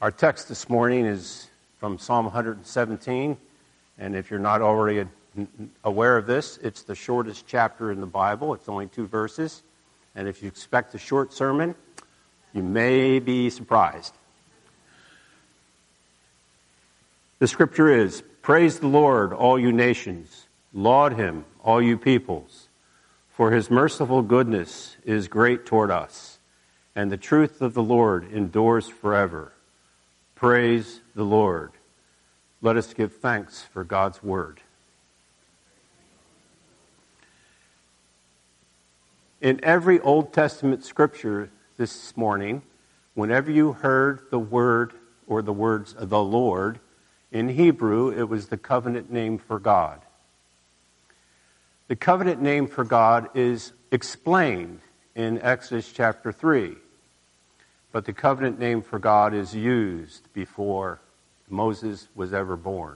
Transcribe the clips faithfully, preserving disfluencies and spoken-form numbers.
Our text this morning is from Psalm one seventeen, and if you're not already aware of this, it's the shortest chapter in the Bible. It's only two verses, and if you expect a short sermon, you may be surprised. The scripture is, "Praise the Lord, all you nations. Laud him, all you peoples. For his merciful goodness is great toward us, and the truth of the Lord endures forever. Praise the Lord." Let us give thanks for God's word. In every Old Testament scripture this morning, whenever you heard the word or the words of the Lord, in Hebrew it was the covenant name for God. The covenant name for God is explained in Exodus chapter three. But the covenant name for God is used before Moses was ever born.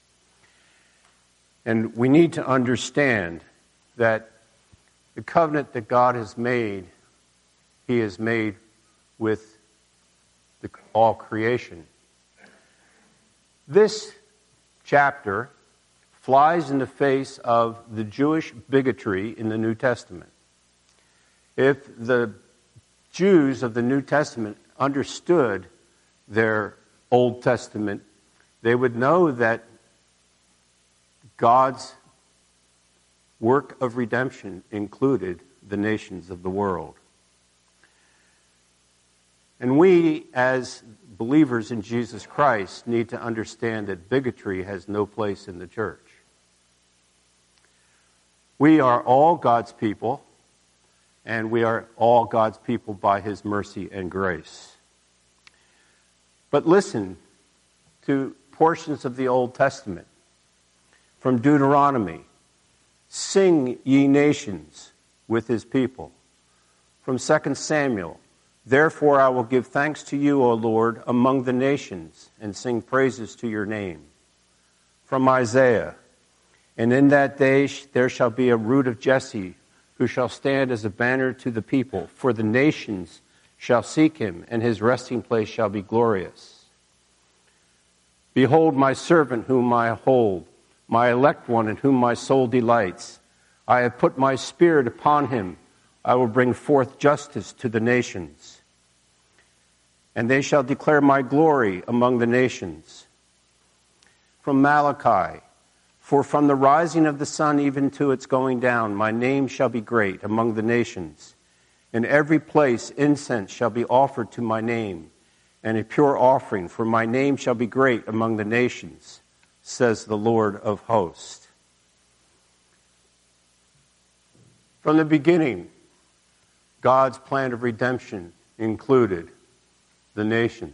And we need to understand that the covenant that God has made, he has made with the, all creation. This chapter flies in the face of the Jewish bigotry in the New Testament. If the Jews of the New Testament understood their Old Testament, they would know that God's work of redemption included the nations of the world. And we, as believers in Jesus Christ, need to understand that bigotry has no place in the church. We are all God's people, and we are all God's people by his mercy and grace. But listen to portions of the Old Testament. From Deuteronomy, "Sing, ye nations, with his people." From Second Samuel, "Therefore I will give thanks to you, O Lord, among the nations, and sing praises to your name." From Isaiah, "And in that day there shall be a root of Jesse, who shall stand as a banner to the people. For the nations shall seek him, and his resting place shall be glorious. Behold my servant whom I hold, my elect one in whom my soul delights. I have put my spirit upon him. I will bring forth justice to the nations. And they shall declare my glory among the nations." From Malachi, "For from the rising of the sun even to its going down, my name shall be great among the nations. In every place incense shall be offered to my name, and a pure offering, for my name shall be great among the nations, says the Lord of hosts." From the beginning, God's plan of redemption included the nations.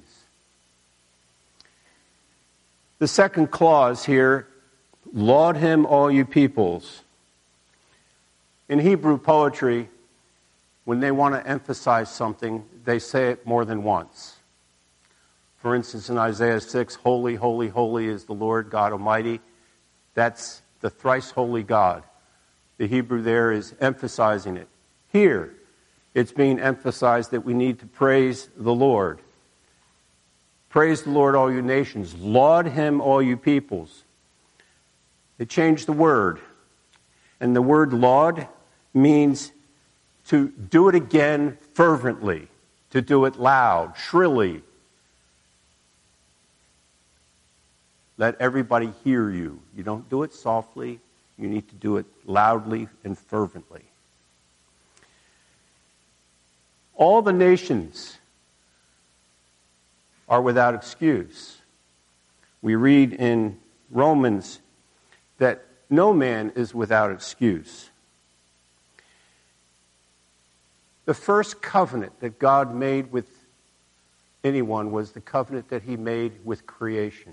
The second clause here, "Laud him, all you peoples." In Hebrew poetry, when they want to emphasize something, they say it more than once. For instance, in Isaiah six, "Holy, holy, holy is the Lord God Almighty." That's the thrice holy God. The Hebrew there is emphasizing it. Here, it's being emphasized that we need to praise the Lord. "Praise the Lord, all you nations. Laud him, all you peoples." They changed the word. And the word laud means to do it again fervently, to do it loud, shrilly. Let everybody hear you. You don't do it softly. You need to do it loudly and fervently. All the nations are without excuse. We read in Romans that no man is without excuse. The first covenant that God made with anyone was the covenant that he made with creation.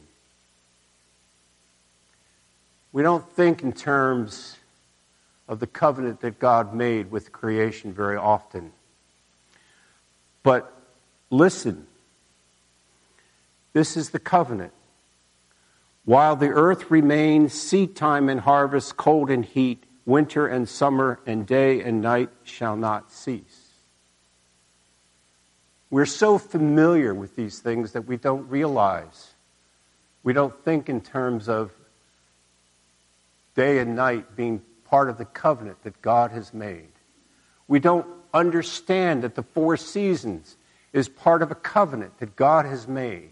We don't think in terms of the covenant that God made with creation very often. But listen, this is the covenant. "While the earth remains, seed time and harvest, cold and heat, winter and summer, and day and night shall not cease." We're so familiar with these things that we don't realize. We don't think in terms of day and night being part of the covenant that God has made. We don't understand that the four seasons is part of a covenant that God has made.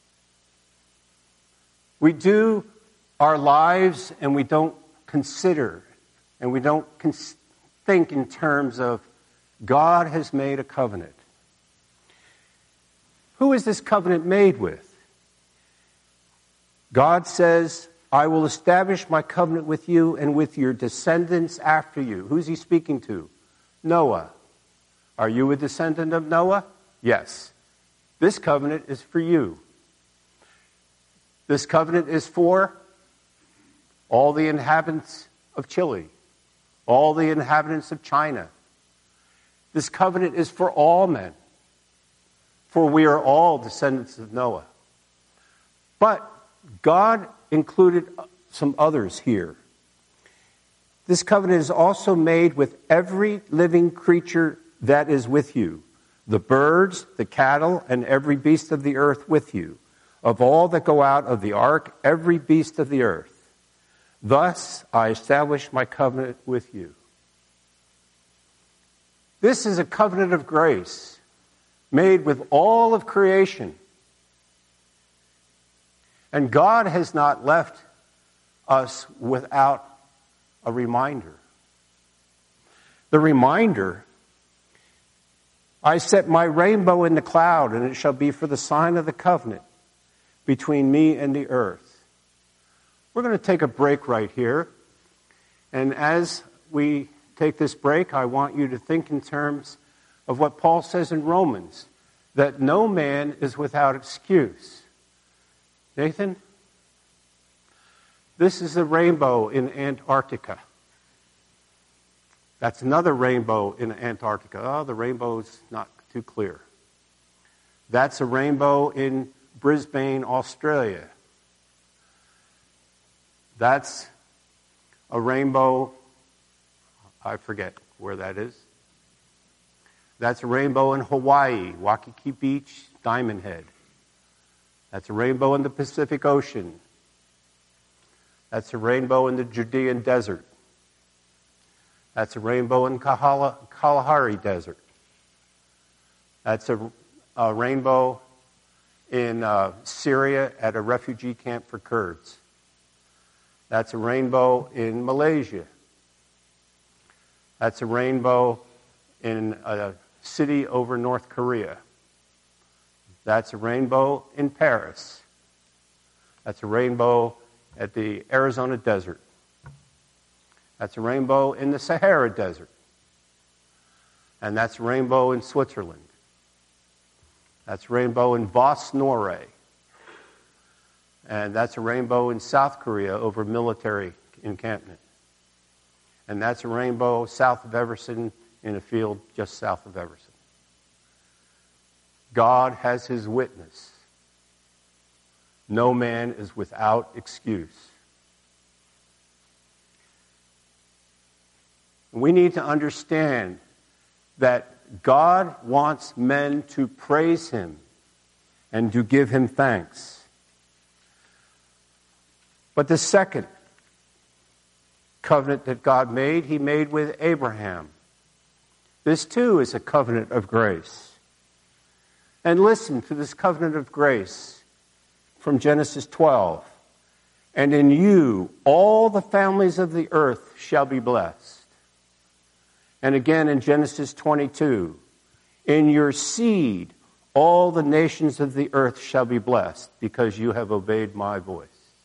We do our lives and we don't consider and we don't cons- think in terms of God has made a covenant. Who is this covenant made with? God says, I will establish my covenant with you and with your descendants after you. Who's he speaking to? Noah. Are you a descendant of Noah? Yes. This covenant is for you. This covenant is for all the inhabitants of Chile, all the inhabitants of China. This covenant is for all men, for we are all descendants of Noah. But God included some others here. This covenant is also made with every living creature that is with you, the birds, the cattle, and every beast of the earth with you, of all that go out of the ark, every beast of the earth. Thus I establish my covenant with you. This is a covenant of grace made with all of creation. And God has not left us without a reminder. The reminder, I set my rainbow in the cloud, and it shall be for the sign of the covenant between me and the earth. We're going to take a break right here. And as we take this break, I want you to think in terms of what Paul says in Romans, that no man is without excuse. Nathan, this is the rainbow in Antarctica. That's another rainbow in Antarctica. Oh, the rainbow's not too clear. That's a rainbow in Brisbane, Australia. That's a rainbow, I forget where that is. That's a rainbow in Hawaii, Waikiki Beach, Diamond Head. That's a rainbow in the Pacific Ocean. That's a rainbow in the Judean Desert. That's a rainbow in Kahala, Kalahari Desert. That's a, a rainbow in uh, Syria at a refugee camp for Kurds. That's a rainbow in Malaysia. That's a rainbow in a city over North Korea. That's a rainbow in Paris. That's a rainbow at the Arizona desert. That's a rainbow in the Sahara Desert. And that's a rainbow in Switzerland. That's a rainbow in Vos Norre. And that's a rainbow in South Korea over military encampment. And that's a rainbow south of Everson in a field just south of Everson. God has his witness. No man is without excuse. We need to understand that God wants men to praise him and to give him thanks. But the second covenant that God made, he made with Abraham. This too is a covenant of grace. And listen to this covenant of grace from Genesis twelve. And in you all the families of the earth shall be blessed. And again in Genesis twenty-two, in your seed all the nations of the earth shall be blessed, because you have obeyed my voice.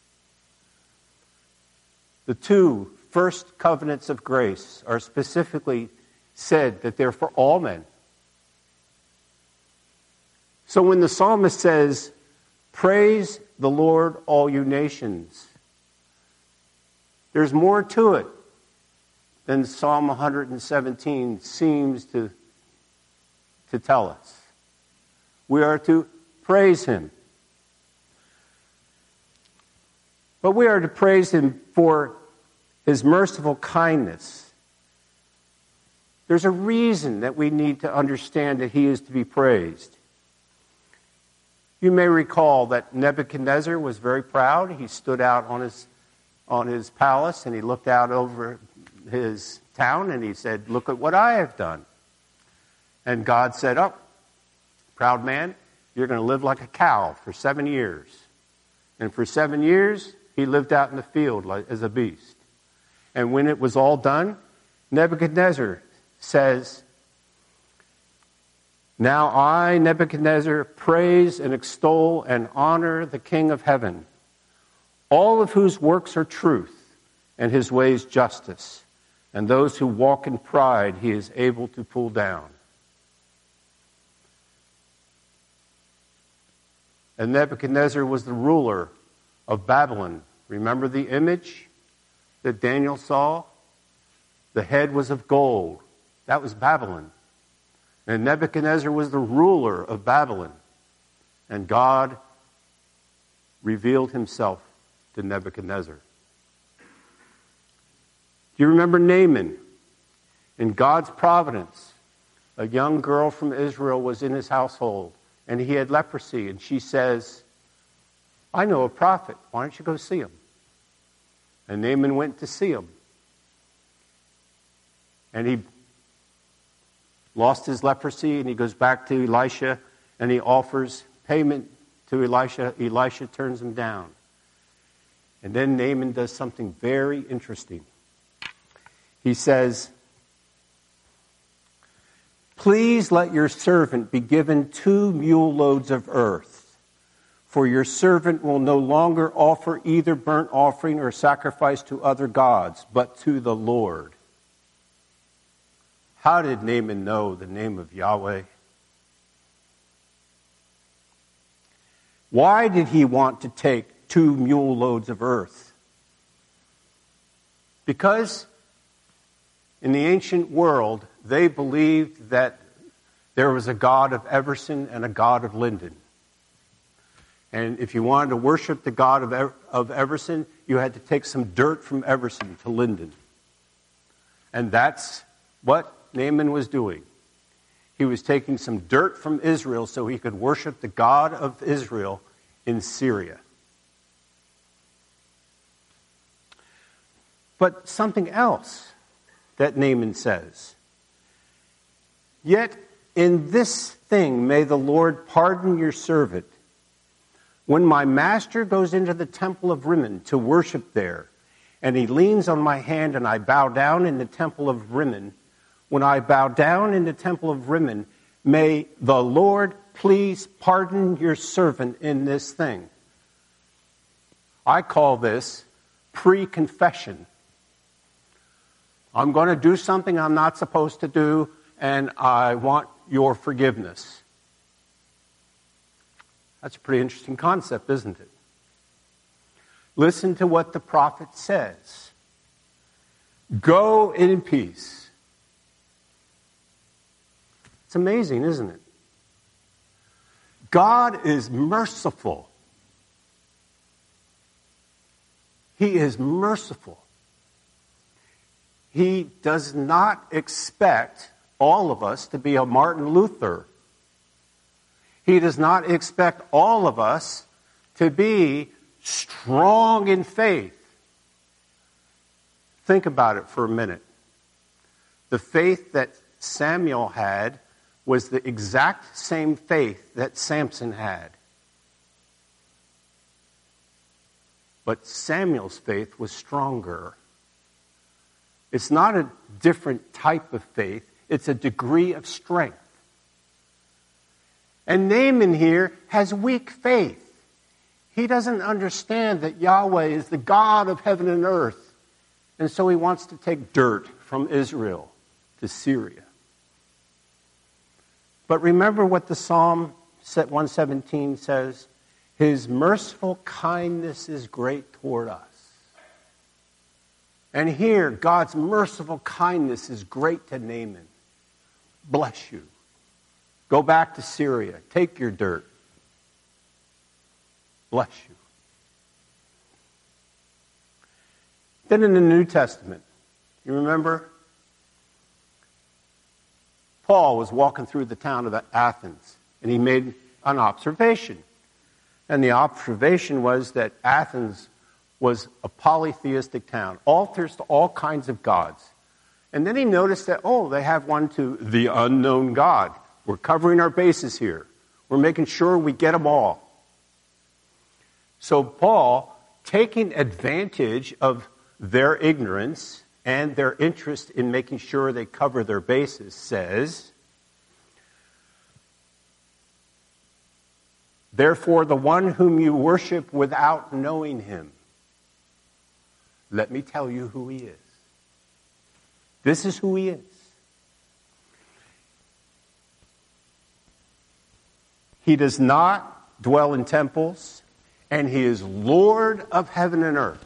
The two first covenants of grace are specifically said that they're for all men. So when the psalmist says, praise the Lord, all you nations, there's more to it than Psalm one hundred seventeen seems to, to tell us. We are to praise him. But we are to praise him for his merciful kindness. There's a reason that we need to understand that he is to be praised. You may recall that Nebuchadnezzar was very proud. He stood out on his, on his palace and he looked out over his town and he said, "Look at what I have done." And God said, "Oh, proud man, you're going to live like a cow for seven years. And for seven years, he lived out in the field like, as a beast. And when it was all done, Nebuchadnezzar says, "Now I, Nebuchadnezzar, praise and extol and honor the King of heaven, all of whose works are truth and his ways justice, and those who walk in pride he is able to pull down." And Nebuchadnezzar was the ruler of Babylon. Remember the image that Daniel saw? The head was of gold. That was Babylon. And Nebuchadnezzar was the ruler of Babylon. And God revealed himself to Nebuchadnezzar. Do you remember Naaman? In God's providence, a young girl from Israel was in his household, and he had leprosy. And she says, "I know a prophet. Why don't you go see him?" And Naaman went to see him. And he lost his leprosy, and he goes back to Elisha, and he offers payment to Elisha. Elisha turns him down. And then Naaman does something very interesting. He says, "Please let your servant be given two mule loads of earth, for your servant will no longer offer either burnt offering or sacrifice to other gods, but to the Lord." How did Naaman know the name of Yahweh? Why did he want to take two mule loads of earth? Because in the ancient world, they believed that there was a god of Everson and a god of Linden. And if you wanted to worship the god of, Ever- of Everson, you had to take some dirt from Everson to Linden. And that's what Naaman was doing. He was taking some dirt from Israel so he could worship the God of Israel in Syria. But something else that Naaman says. "Yet in this thing may the Lord pardon your servant. When my master goes into the temple of Rimmon to worship there, and he leans on my hand and I bow down in the temple of Rimmon, when I bow down in the temple of Rimmon, may the Lord please pardon your servant in this thing." I call this pre-confession. I'm going to do something I'm not supposed to do, and I want your forgiveness. That's a pretty interesting concept, isn't it? Listen to what the prophet says. "Go in peace." It's amazing, isn't it? God is merciful. He is merciful. He does not expect all of us to be a Martin Luther. He does not expect all of us to be strong in faith. Think about it for a minute. The faith that Samuel had was the exact same faith that Samson had. But Samuel's faith was stronger. It's not a different type of faith. It's a degree of strength. And Naaman here has weak faith. He doesn't understand that Yahweh is the God of heaven and earth. And so he wants to take dirt from Israel to Syria. But remember what the Psalm one seventeen says, "His merciful kindness is great toward us." And here, God's merciful kindness is great to Naaman. Bless you. Go back to Syria. Take your dirt. Bless you. Then in the New Testament, you remember? Paul was walking through the town of Athens, and he made an observation. And the observation was that Athens was a polytheistic town, altars to all kinds of gods. And then he noticed that, oh, they have one to the unknown God. We're covering our bases here. We're making sure we get them all. So Paul, taking advantage of their ignorance and their interest in making sure they cover their bases, says, therefore, the one whom you worship without knowing him, let me tell you who he is. This is who he is. He does not dwell in temples, and he is Lord of heaven and earth.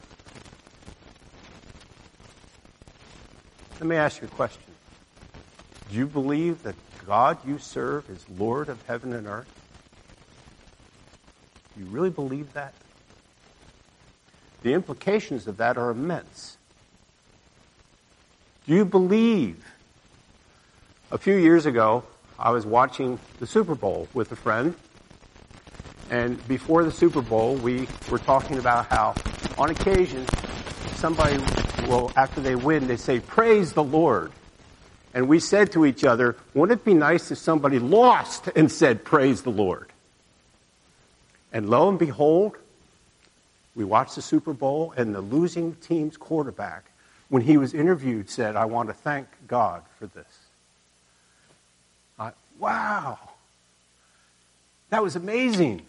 Let me ask you a question. Do you believe that God you serve is Lord of heaven and earth? Do you really believe that? The implications of that are immense. Do you believe? A few years ago, I was watching the Super Bowl with a friend, and before the Super Bowl, we were talking about how, on occasion, somebody will, after they win, they say, "Praise the Lord." And we said to each other, wouldn't it be nice if somebody lost and said, "Praise the Lord"? And lo and behold, we watched the Super Bowl, and the losing team's quarterback, when he was interviewed, said, "I want to thank God for this." I, wow. That was amazing.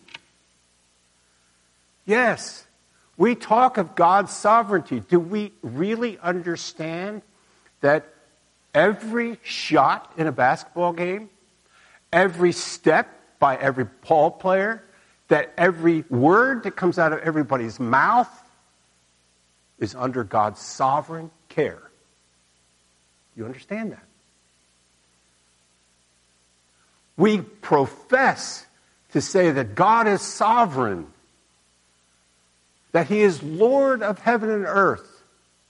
Yes, we talk of God's sovereignty. Do we really understand that every shot in a basketball game, every step by every ball player, that every word that comes out of everybody's mouth is under God's sovereign care? You understand that? We profess to say that God is sovereign, that he is Lord of heaven and earth.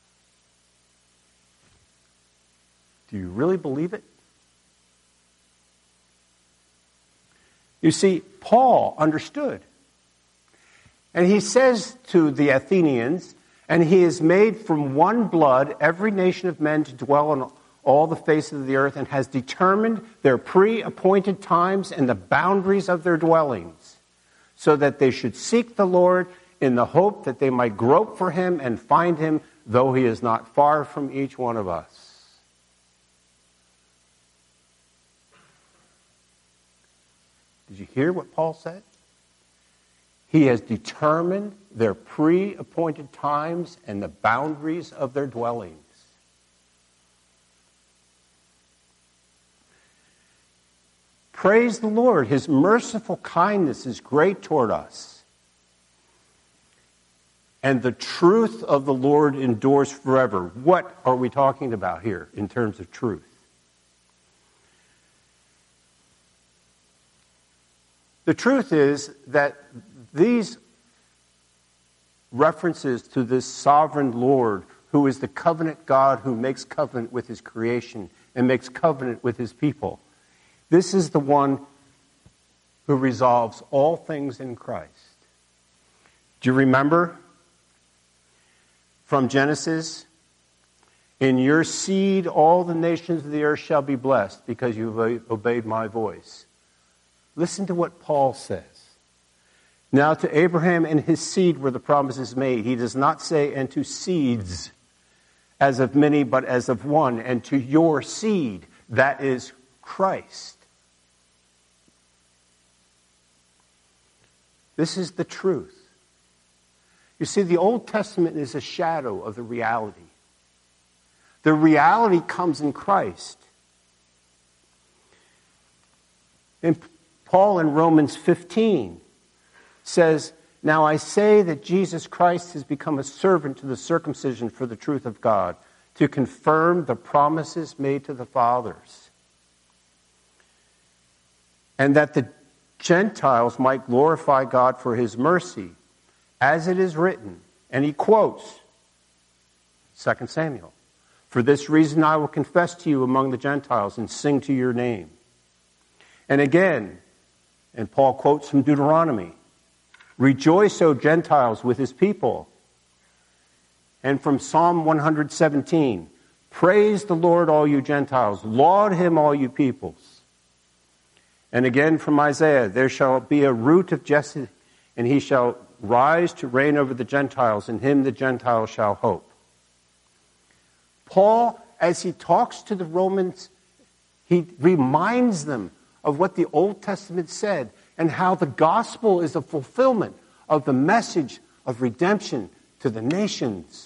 Do you really believe it? You see, Paul understood. And he says to the Athenians, "And he has made from one blood every nation of men to dwell on all the face of the earth, and has determined their pre-appointed times and the boundaries of their dwellings, so that they should seek the Lord in the hope that they might grope for him and find him, though he is not far from each one of us." Did you hear what Paul said? He has determined their pre-appointed times and the boundaries of their dwellings. Praise the Lord. His merciful kindness is great toward us. And the truth of the Lord endures forever. What are we talking about here in terms of truth? The truth is that these references to this sovereign Lord, who is the covenant God who makes covenant with his creation and makes covenant with his people, this is the one who resolves all things in Christ. Do you remember from Genesis? "In your seed all the nations of the earth shall be blessed, because you have obeyed my voice." Listen to what Paul says. "Now to Abraham and his seed were the promises made." He does not say, "and to seeds, as of many, but as of one, and to your seed," that is Christ. This is the truth. You see, the Old Testament is a shadow of the reality. The reality comes in Christ. And Paul in Romans fifteen says, "Now I say that Jesus Christ has become a servant to the circumcision for the truth of God, to confirm the promises made to the fathers, and that the Gentiles might glorify God for his mercy, as it is written." And he quotes Second Samuel. "For this reason I will confess to you among the Gentiles and sing to your name." And again, and Paul quotes from Deuteronomy, Rejoice, O Gentiles, with his people. And from Psalm one seventeen, praise the Lord, all you Gentiles. Laud him, all you peoples. And again from Isaiah, there shall be a root of Jesse, and he shall rise to reign over the Gentiles. In him the Gentiles shall hope. Paul, as he talks to the Romans, he reminds them of what the Old Testament said and how the gospel is a fulfillment of the message of redemption to the nations.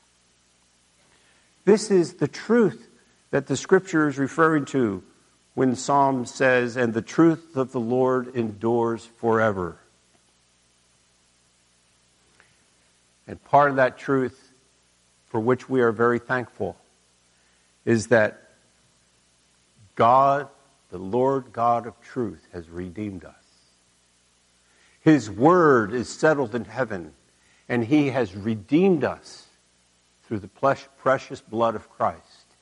This is the truth that the Scripture is referring to when Psalm says, and the truth of the Lord endures forever. And part of that truth, for which we are very thankful, is that God, the Lord God of truth, has redeemed us. His word is settled in heaven, and he has redeemed us through the precious blood of Christ.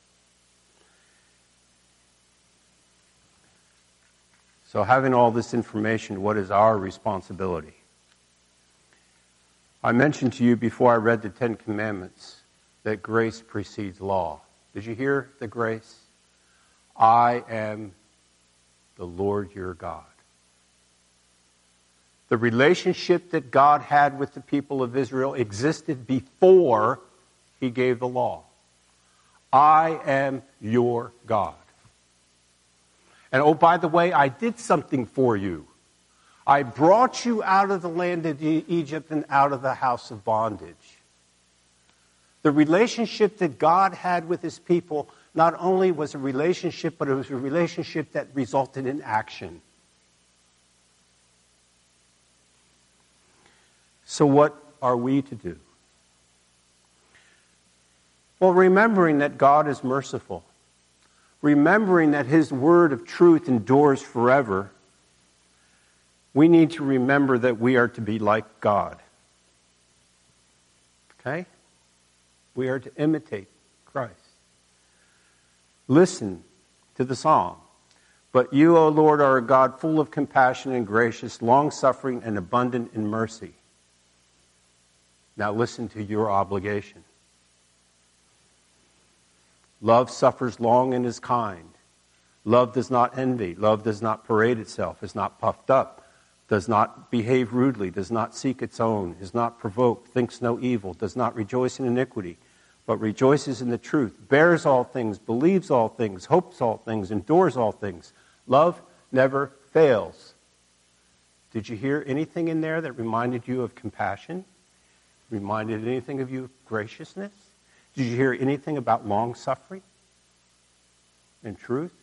So having all this information, what is our responsibility? I mentioned to you before I read the Ten Commandments that grace precedes law. Did you hear the grace? I am the Lord your God. The relationship that God had with the people of Israel existed before he gave the law. I am your God. And oh, by the way, I did something for you. I brought you out of the land of Egypt and out of the house of bondage. The relationship that God had with his people not only was a relationship, but it was a relationship that resulted in action. So what are we to do? Well, remembering that God is merciful, remembering that his word of truth endures forever, we need to remember that we are to be like God. Okay? We are to imitate Christ. Listen to the psalm. But you, O Lord, are a God full of compassion and gracious, long-suffering and abundant in mercy. Now listen to your obligation. Love suffers long and is kind. Love does not envy. Love does not parade itself, is not puffed up, does not behave rudely, does not seek its own, is not provoked, thinks no evil, does not rejoice in iniquity, but rejoices in the truth, bears all things, believes all things, hopes all things, endures all things. Love never fails. Did you hear anything in there that reminded you of compassion? Reminded anything of you of graciousness? Did you hear anything about long-suffering and truth?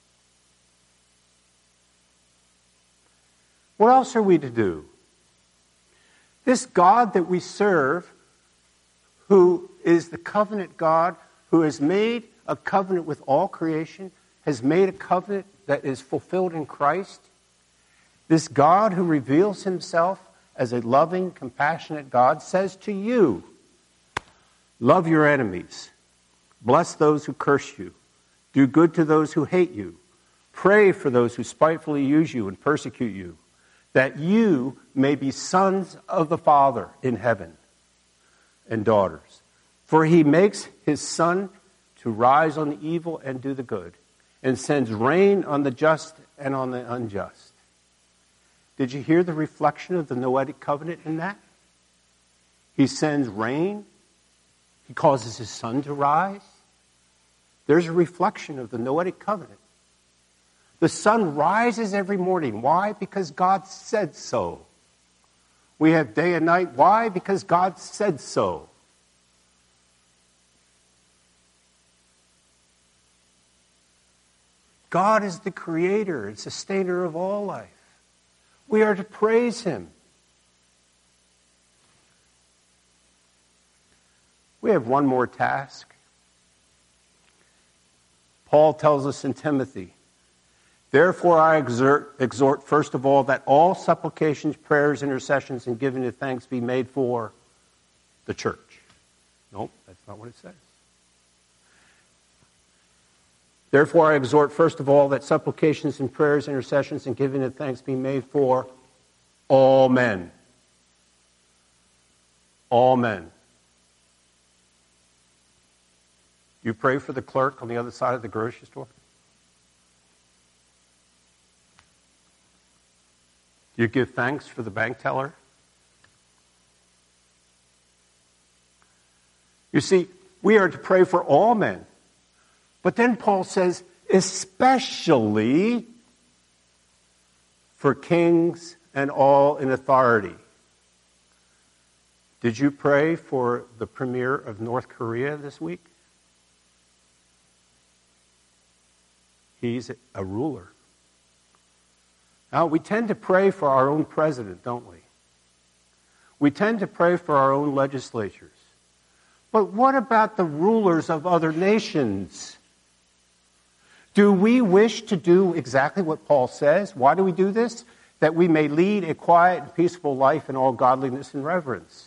What else are we to do? This God that we serve, who is the covenant God, who has made a covenant with all creation, has made a covenant that is fulfilled in Christ. This God who reveals himself as a loving, compassionate God says to you, love your enemies, bless those who curse you, do good to those who hate you, pray for those who spitefully use you and persecute you, that you may be sons of the Father in heaven and daughters. For he makes his sun to rise on the evil and do the good, and sends rain on the just and on the unjust. Did you hear the reflection of the Noahic covenant in that? He sends rain. He causes his sun to rise. There's a reflection of the Noahic covenant. The sun rises every morning. Why? Because God said so. We have day and night. Why? Because God said so. God is the creator and sustainer of all life. We are to praise him. We have one more task. Paul tells us in Timothy, therefore I exhort, exhort first of all that all supplications, prayers, intercessions, and giving of thanks be made for the church. Nope, that's not what it says. Therefore I exhort first of all that supplications and prayers, intercessions, and giving of thanks be made for all men. all men. You pray for the clerk on the other side of the grocery store? You give thanks for the bank teller? You see, we are to pray for all men. But then Paul says, especially for kings and all in authority. Did you pray for the premier of North Korea this week? He's a ruler. Now, we tend to pray for our own president, don't we? We tend to pray for our own legislatures. But what about the rulers of other nations? Do we wish to do exactly what Paul says? Why do we do this? That we may lead a quiet and peaceful life in all godliness and reverence.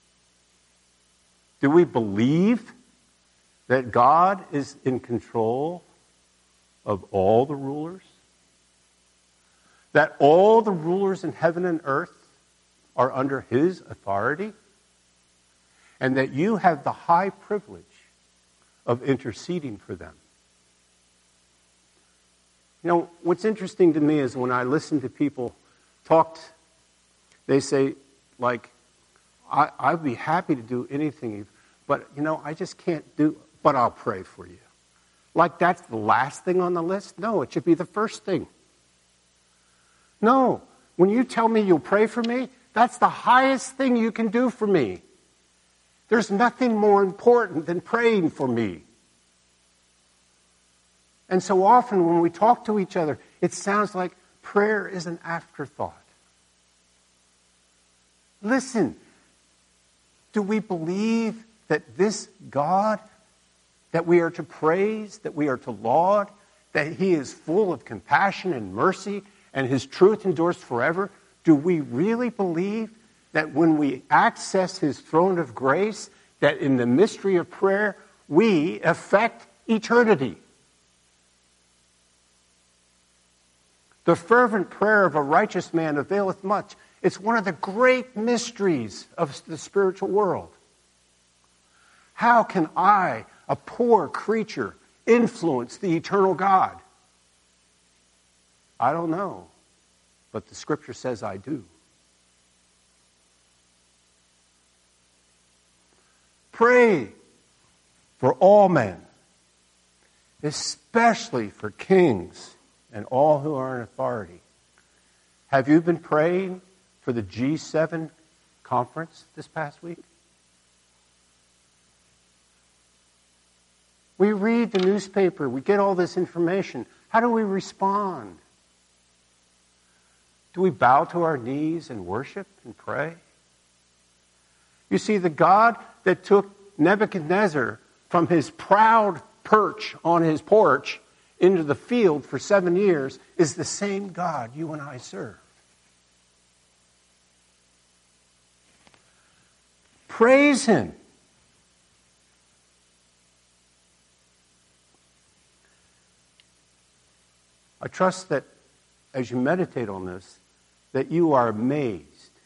Do we believe that God is in control of all the rulers? That all the rulers in heaven and earth are under his authority? And that you have the high privilege of interceding for them? You know, what's interesting to me is when I listen to people talk, they say, like, I, I'd be happy to do anything, but, you know, I just can't do, but I'll pray for you. Like that's the last thing on the list? No, it should be the first thing. No, when you tell me you'll pray for me, that's the highest thing you can do for me. There's nothing more important than praying for me. And so often when we talk to each other, it sounds like prayer is an afterthought. Listen, do we believe that this God that we are to praise, that we are to laud, that he is full of compassion and mercy and his truth endures forever? Do we really believe that when we access his throne of grace, that in the mystery of prayer, we affect eternity? The fervent prayer of a righteous man availeth much. It's one of the great mysteries of the spiritual world. How can I, a poor creature, influence the eternal God? I don't know, but the scripture says I do. Pray for all men, especially for kings and all who are in authority. Have you been praying for the G seven conference this past week? We read the newspaper, we get all this information. How do we respond? Do we bow to our knees and worship and pray? You see, the God that took Nebuchadnezzar from his proud perch on his porch into the field for seven years is the same God you and I serve. Praise him. I trust that as you meditate on this, that you are amazed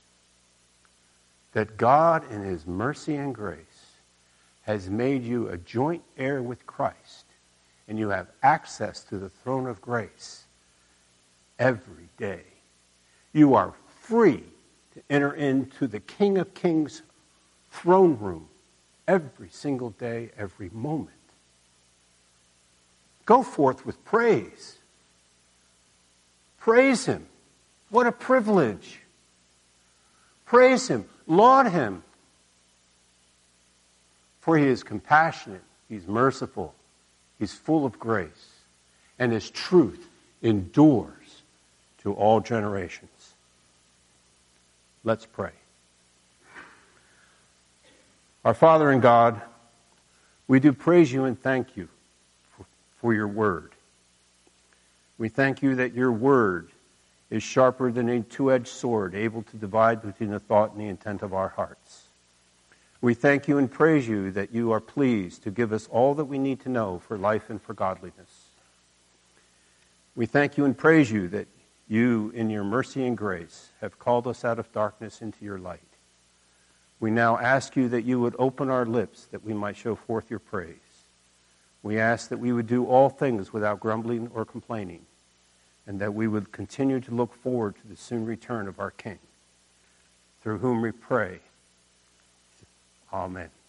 that God in his mercy and grace has made you a joint heir with Christ, and you have access to the throne of grace every day. You are free to enter into the King of Kings throne room every single day, every moment. Go forth with praise. Praise him. What a privilege. Praise him. Laud him. For he is compassionate. He's merciful. He's full of grace. And his truth endures to all generations. Let's pray. Our Father in God, we do praise you and thank you for, for your word. We thank you that your word is sharper than a two-edged sword, able to divide between the thought and the intent of our hearts. We thank you and praise you that you are pleased to give us all that we need to know for life and for godliness. We thank you and praise you that you, in your mercy and grace, have called us out of darkness into your light. We now ask you that you would open our lips that we might show forth your praise. We ask that we would do all things without grumbling or complaining, and that we would continue to look forward to the soon return of our King, through whom we pray. Amen.